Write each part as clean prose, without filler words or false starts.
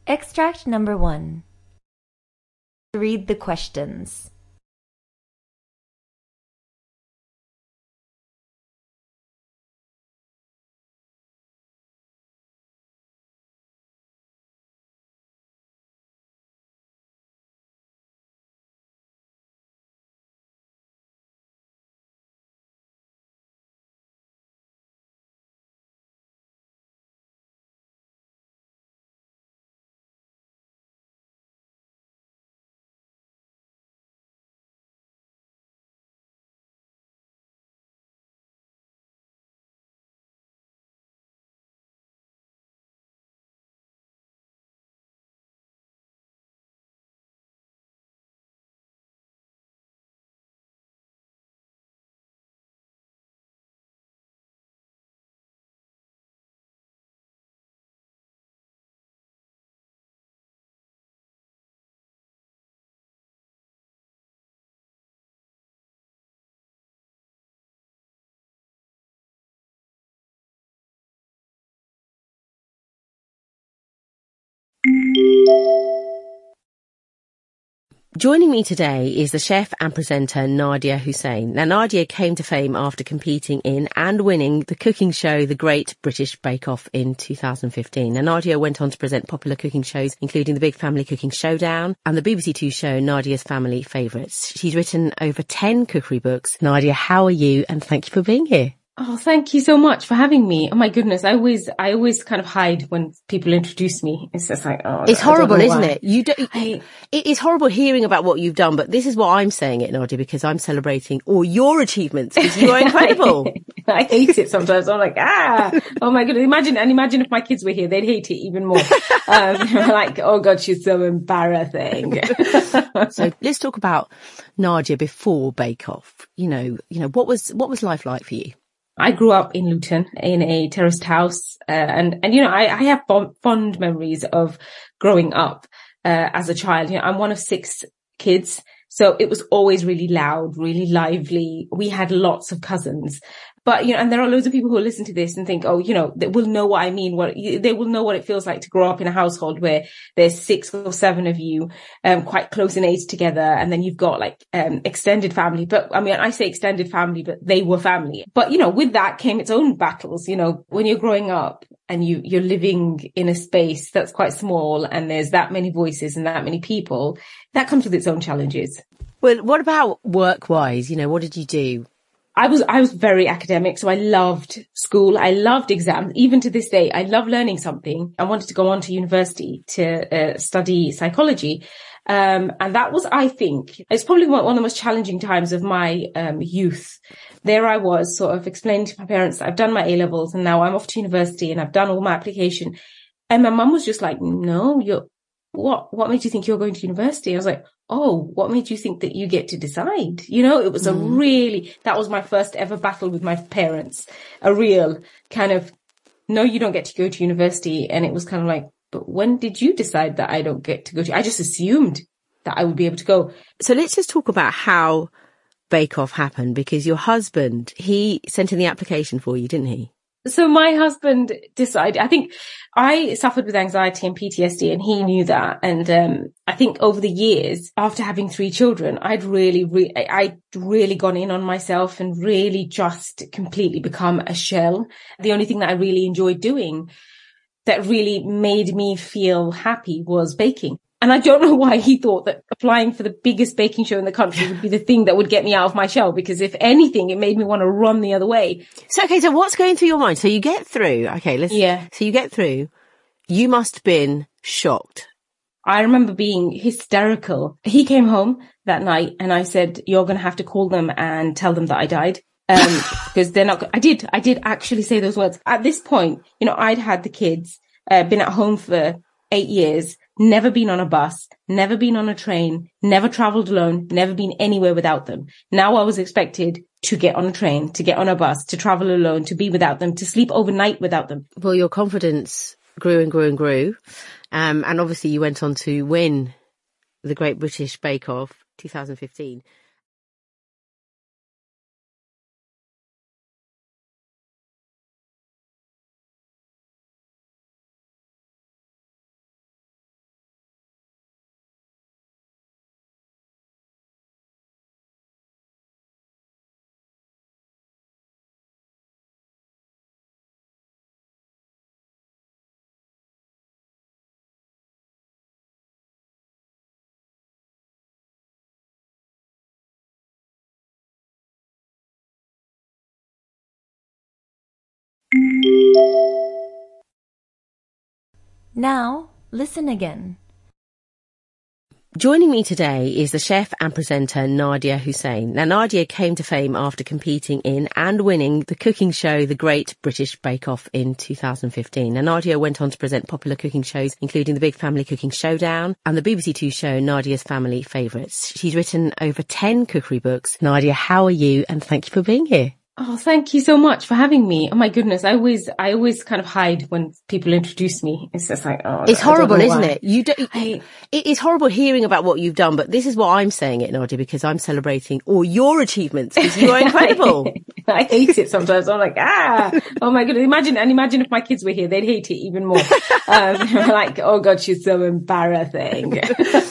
Extract number 1. Read the questions. Joining me today is the chef and presenter Nadiya Hussain. Now, Nadiya came to fame after competing in and winning the cooking show The Great British Bake Off in 2015. Now, Nadiya went on to present popular cooking shows, including the Big Family Cooking Showdown and the BBC Two show Nadiya's Family Favourites. She's written over 10 cookery books. Nadiya, how are you? And thank you for being here. Oh, thank you so much for having me. Oh my goodness. I always kind of hide when people introduce me. It's just like, oh, it's horrible, isn't it? It is horrible hearing about what you've done, but this is why I'm saying it, Nadiya, because I'm celebrating all your achievements because you are incredible. I hate it sometimes. I'm like, oh my goodness. Imagine if my kids were here, they'd hate it even more. Like, oh God, she's so embarrassing. So let's talk about Nadiya before Bake Off. You know, what was life like for you? I grew up in Luton in a terraced house, and you know, I have fond memories of growing up, as a child. You know, I'm one of 6 kids, so it was always really loud, really lively. We had lots of cousins. But, you know, and there are loads of people who will listen to this and think, oh, you know, they will know what I mean. They will know what it feels like to grow up in a household where there's 6 or 7 of you, quite close in age together. And then you've got like, extended family. But I mean, I say extended family, but they were family. But, you know, with that came its own battles. You know, when you're growing up and you're living in a space that's quite small and there's that many voices and that many people, that comes with its own challenges. Well, what about work-wise? You know, what did you do? I was very academic, so I loved school. I loved exams. Even to this day, I love learning something. I wanted to go on to university to study psychology. And that was, I think, it's probably one of the most challenging times of my youth. There I was sort of explaining to my parents that I've done my A-levels and now I'm off to university and I've done all my application. And my mum was just like, no, what made you think you're going to university? I was like, oh, what made you think that you get to decide? You know, it was that was my first ever battle with my parents. A real kind of, no, you don't get to go to university. And it was kind of like, but when did you decide that I don't get to go to? I just assumed that I would be able to go. So let's just talk about how Bake Off happened, because your husband, he sent in the application for you, didn't he? So my husband decided, I think I suffered with anxiety and PTSD and he knew that. And, I think over the years, after having 3 children, I'd really gone in on myself and really just completely become a shell. The only thing that I really enjoyed doing that really made me feel happy was baking. And I don't know why he thought that applying for the biggest baking show in the country would be the thing that would get me out of my shell, because if anything, it made me want to run the other way. So what's going through your mind? So you get through. So you get through. You must have been shocked. I remember being hysterical. He came home that night and I said, you're going to have to call them and tell them that I died. Because they're not, I did actually say those words. At this point, you know, I'd had the kids, been at home for 8 years, never been on a bus, never been on a train, never traveled alone, never been anywhere without them. Now I was expected to get on a train, to get on a bus, to travel alone, to be without them, to sleep overnight without them. Well, your confidence grew and grew and grew. And obviously you went on to win the Great British Bake Off 2015. Now, listen again. Joining me today is the chef and presenter Nadia Hussain. Now, Nadia came to fame after competing in and winning the cooking show The Great British Bake Off in 2015. Now, Nadia went on to present popular cooking shows, including the Big Family Cooking Showdown and the BBC Two show Nadia's Family Favourites. She's written over 10 cookery books. Nadia, how are you? And thank you for being here. Oh, thank you so much for having me. Oh my goodness. I always kind of hide when people introduce me. It's just like, oh, it's horrible, isn't it? It is horrible hearing about what you've done, but this is why I'm saying it, Nadia, because I'm celebrating all your achievements because you are incredible. I hate it sometimes. I'm like, oh my goodness. Imagine if my kids were here, they'd hate it even more. Like, oh God, she's so embarrassing.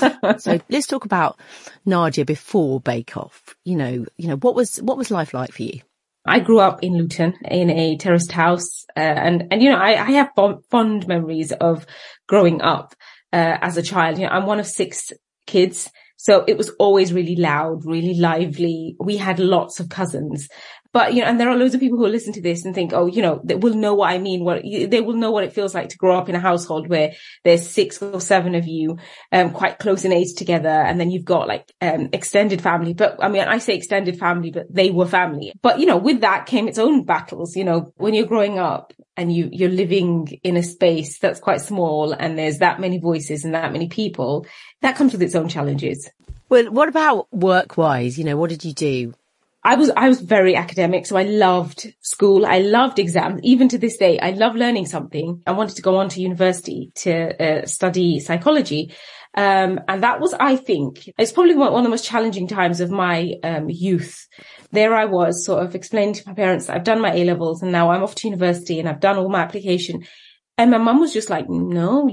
So let's talk about Nadia before Bake Off. You know, what was life like for you? I grew up in Luton in a terraced house, and I have fond memories of growing up, as a child. I'm one of 6 kids. So it was always really loud, really lively. We had lots of cousins. But, and there are loads of people who will listen to this and think, oh, they will know what I mean. They will know what it feels like to grow up in a household where there's 6 or 7 of you, quite close in age together. And then you've got extended family. But I mean, I say extended family, but they were family. But, with that came its own battles. When you're growing up and you're living in a space that's quite small and there's that many voices and that many people, that comes with its own challenges. Well, what about work-wise? What did you do? I was very academic, so I loved school. I loved exams. Even to this day, I love learning something. I wanted to go on to university to study psychology. And that was, I think, it's probably one of the most challenging times of my youth. There I was sort of explaining to my parents that I've done my A-levels and now I'm off to university and I've done all my application. And my mum was just like, no,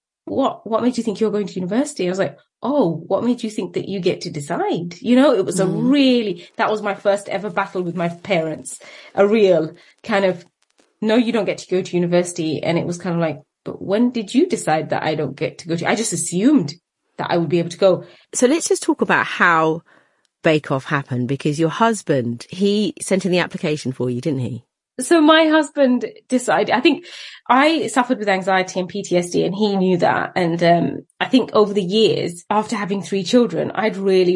what made you think you're going to university? I was like, oh, what made you think that you get to decide? It was that was my first ever battle with my parents. A real kind of, no, you don't get to go to university. And it was kind of like, but when did you decide that I don't get to go to? I just assumed that I would be able to go. So let's just talk about how Bake Off happened, because your husband, he sent in the application for you, didn't he? So my husband decided, I think I suffered with anxiety and PTSD and he knew that. And, I think over the years, after having 3 children, I'd really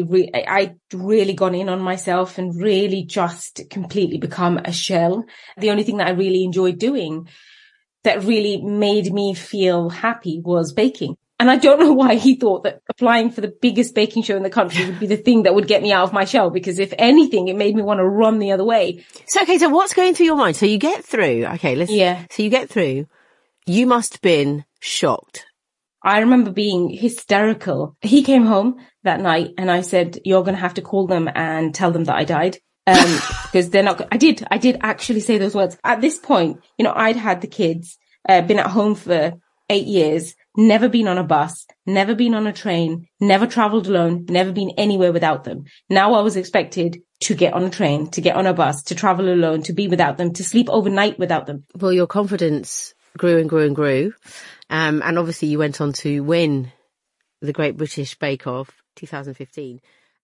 gone in on myself and really just completely become a shell. The only thing that I really enjoyed doing that really made me feel happy was baking. And I don't know why he thought that applying for the biggest baking show in the country would be the thing that would get me out of my shell, because if anything, it made me want to run the other way. So what's going through your mind? So you get through. Okay, So you get through. You must have been shocked. I remember being hysterical. He came home that night and I said, you're going to have to call them and tell them that I died. Because they're not, I did actually say those words. At this point, I'd had the kids, been at home for 8 years, never been on a bus, never been on a train, never traveled alone, never been anywhere without them. Now I was expected to get on a train, to get on a bus, to travel alone, to be without them, to sleep overnight without them. Well, your confidence grew and grew and grew. And obviously you went on to win the Great British Bake Off 2015.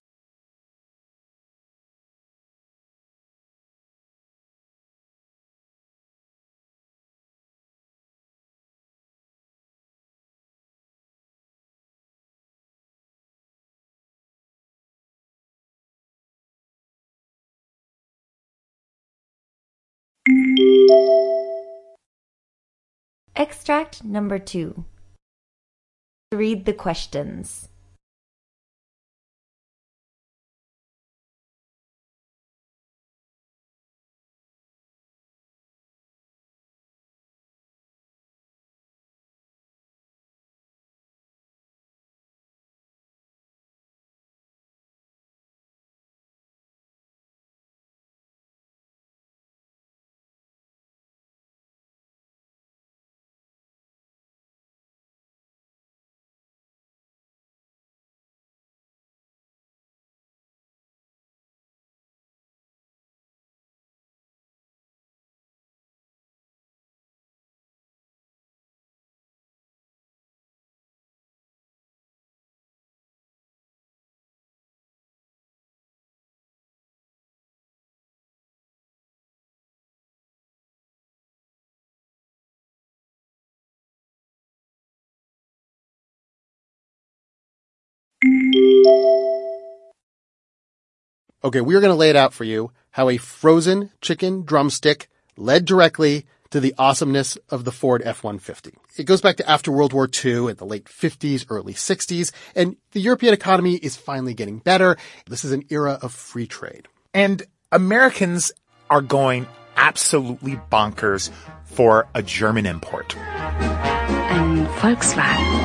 Extract number 2. Read the questions. Okay, we're going to lay it out for you how a frozen chicken drumstick led directly to the awesomeness of the Ford F-150. It goes back to after World War II in the late 50s, early 60s, and the European economy is finally getting better. This is an era of free trade. And Americans are going absolutely bonkers for a German import. Ein Volkswagen.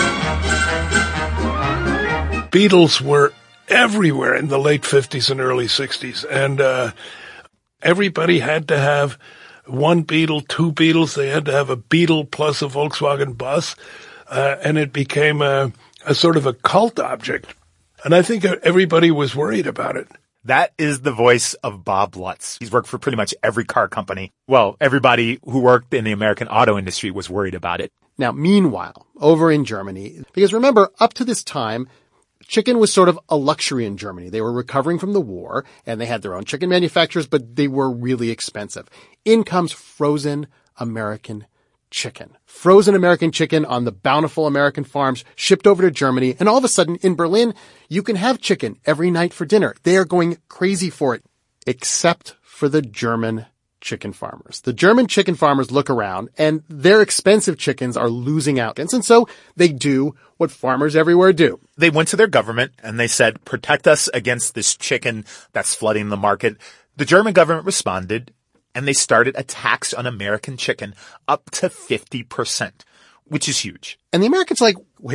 Beetles were everywhere in the late 50s and early 60s. And everybody had to have one Beetle, two Beetles. They had to have a Beetle plus a Volkswagen bus. And it became a sort of a cult object. And I think everybody was worried about it. That is the voice of Bob Lutz. He's worked for pretty much every car company. Well, everybody who worked in the American auto industry was worried about it. Now, meanwhile, over in Germany, because remember, up to this time, chicken was sort of a luxury in Germany. They were recovering from the war, and they had their own chicken manufacturers, but they were really expensive. In comes frozen American chicken. Frozen American chicken on the bountiful American farms, shipped over to Germany, and all of a sudden, in Berlin, you can have chicken every night for dinner. They are going crazy for it, except for the German chicken farmers. The German chicken farmers look around, and their expensive chickens are losing out. And so they do what farmers everywhere do. They went to their government and they said, protect us against this chicken that's flooding the market. The German government responded, and they started a tax on American chicken up to 50%, which is huge. And the Americans are like, wait,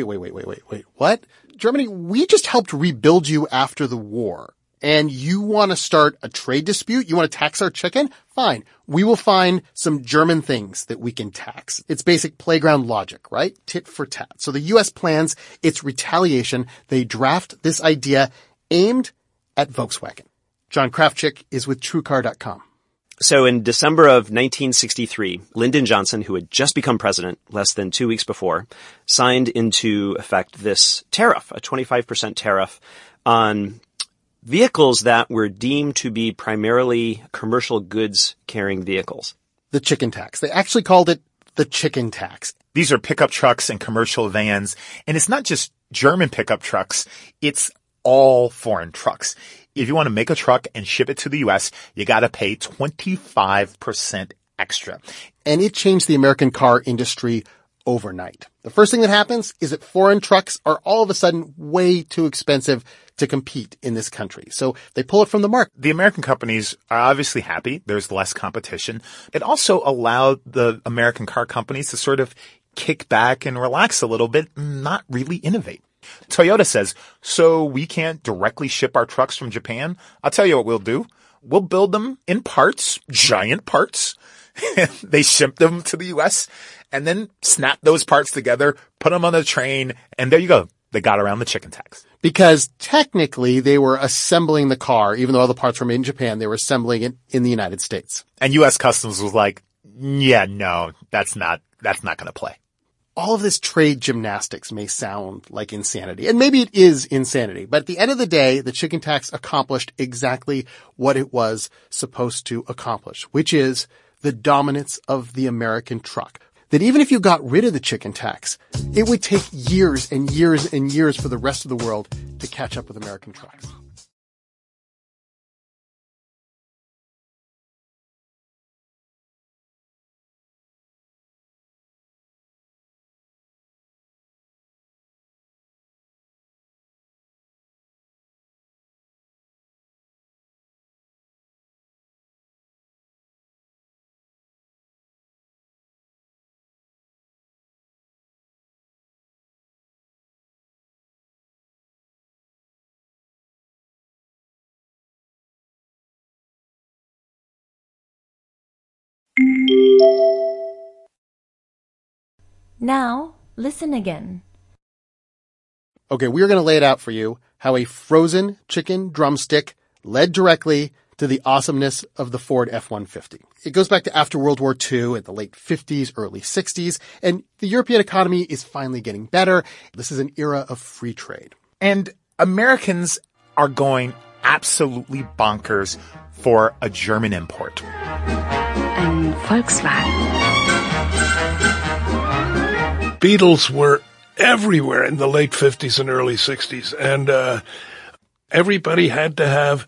what? Germany, we just helped rebuild you after the war. And you want to start a trade dispute? You want to tax our chicken? Fine. We will find some German things that we can tax. It's basic playground logic, right? Tit for tat. So the U.S. plans its retaliation. They draft this idea aimed at Volkswagen. John Krafchick is with TrueCar.com. So in December of 1963, Lyndon Johnson, who had just become president less than 2 weeks before, signed into effect this tariff, a 25% tariff on vehicles that were deemed to be primarily commercial goods carrying vehicles. The chicken tax. They actually called it the chicken tax. These are pickup trucks and commercial vans. And it's not just German pickup trucks. It's all foreign trucks. If you want to make a truck and ship it to the U.S., you got to pay 25% extra. And it changed the American car industry overnight. The first thing that happens is that foreign trucks are all of a sudden way too expensive to compete in this country. So they pull it from the market. The American companies are obviously happy. There's less competition. It also allowed the American car companies to sort of kick back and relax a little bit and not really innovate. Toyota says, so we can't directly ship our trucks from Japan? I'll tell you what we'll do. We'll build them in parts, giant parts. They ship them to the U.S. and then snap those parts together, put them on a train, and there you go. They got around the chicken tax. Because technically they were assembling the car, even though all the parts were made in Japan, they were assembling it in the United States. And U.S. Customs was like, yeah, no, that's not going to play. All of this trade gymnastics may sound like insanity, and maybe it is insanity, but at the end of the day, the chicken tax accomplished exactly what it was supposed to accomplish, which is the dominance of the American truck. That even if you got rid of the chicken tax, it would take years and years and years for the rest of the world to catch up with American trucks. Now, listen again. Okay, we're going to lay it out for you how a frozen chicken drumstick led directly to the awesomeness of the Ford F-150. It goes back to after World War II in the late 50s, early 60s, and the European economy is finally getting better. This is an era of free trade. And Americans are going absolutely bonkers for a German import. Ein Volkswagen. Beetles were everywhere in the late 50s and early 60s. And everybody had to have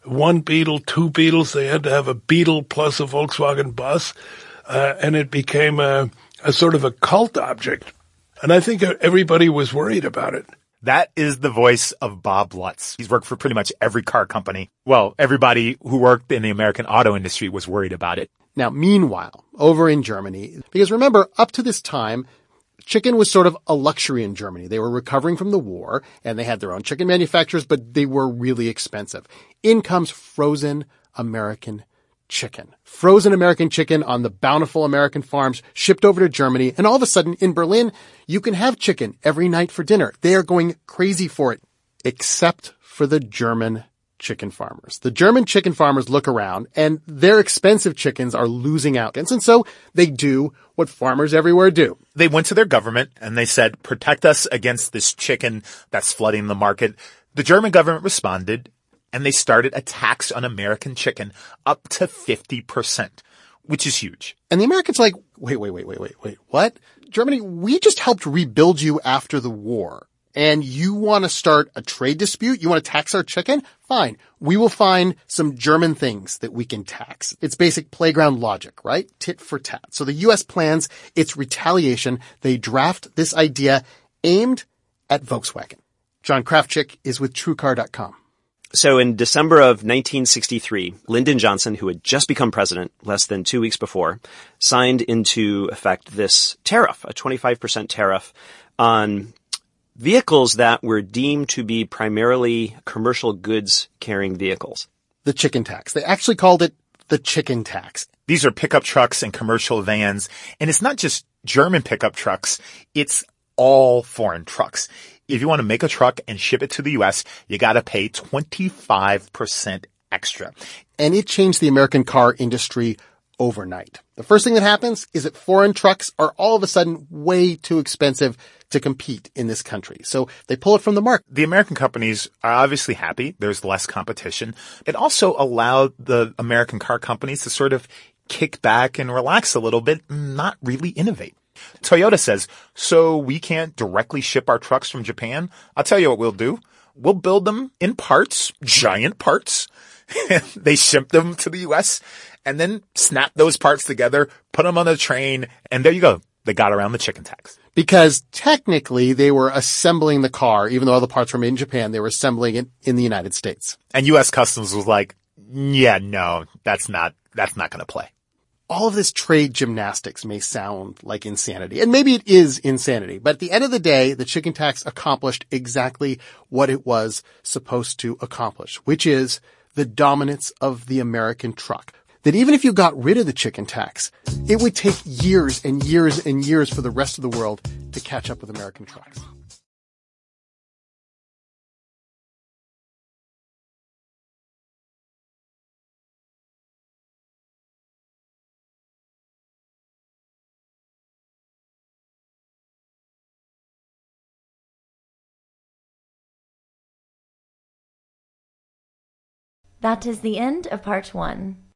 one Beetle, two Beetles. They had to have a Beetle plus a Volkswagen bus. And it became a sort of a cult object. And I think everybody was worried about it. That is the voice of Bob Lutz. He's worked for pretty much every car company. Well, everybody who worked in the American auto industry was worried about it. Now, meanwhile, over in Germany, because remember, up to this time, chicken was sort of a luxury in Germany. They were recovering from the war, and they had their own chicken manufacturers, but they were really expensive. In comes frozen American chicken. Frozen American chicken on the bountiful American farms, shipped over to Germany, and all of a sudden, in Berlin, you can have chicken every night for dinner. They are going crazy for it, except for the German chicken farmers. The German chicken farmers look around, and their expensive chickens are losing out. And so they do what farmers everywhere do. They went to their government and they said, protect us against this chicken that's flooding the market. The German government responded, and they started a tax on American chicken up to 50%, which is huge. And the Americans are like, wait, what? Germany, we just helped rebuild you after the war. And you want to start a trade dispute? You want to tax our chicken? Fine. We will find some German things that we can tax. It's basic playground logic, right? Tit for tat. So the U.S. plans its retaliation. They draft this idea aimed at Volkswagen. John Krafchick is with TrueCar.com. So in December of 1963, Lyndon Johnson, who had just become president less than 2 weeks before, signed into effect this tariff, a 25% tariff on vehicles that were deemed to be primarily commercial goods carrying vehicles. The chicken tax. They actually called it the chicken tax. These are pickup trucks and commercial vans. And it's not just German pickup trucks. It's all foreign trucks. If you want to make a truck and ship it to the U.S., you got to pay 25% extra. And it changed the American car industry overnight. The first thing that happens is that foreign trucks are all of a sudden way too expensive to compete in this country. So they pull it from the market. The American companies are obviously happy. There's less competition. It also allowed the American car companies to sort of kick back and relax a little bit and not really innovate. Toyota says, so we can't directly ship our trucks from Japan? I'll tell you what we'll do. We'll build them in parts, giant parts. They ship them to the U.S. and then snap those parts together, put them on a train, and there you go. They got around the chicken tax. Because technically they were assembling the car, even though all the parts were made in Japan, they were assembling it in the United States. And U.S. Customs was like, yeah, no, that's not going to play. All of this trade gymnastics may sound like insanity, and maybe it is insanity, but at the end of the day, the chicken tax accomplished exactly what it was supposed to accomplish, which is the dominance of the American truck. That even if you got rid of the chicken tax, it would take years and years and years for the rest of the world to catch up with American trucks. That is the end of part 1.